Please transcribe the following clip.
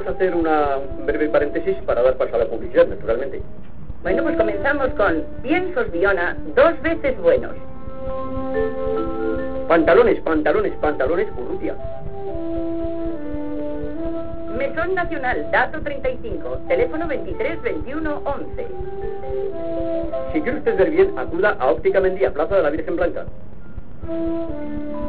hacer un breve paréntesis para dar paso a la publicidad, naturalmente. Bueno, pues comenzamos con piensos Biona, 2 veces buenos. Pantalones, pantalones, pantalones Urrutia. Mesón Nacional, dato 35, teléfono 23 21 11. Si quiere usted ver bien, acuda a Óptica Mendía, Plaza de la Virgen Blanca.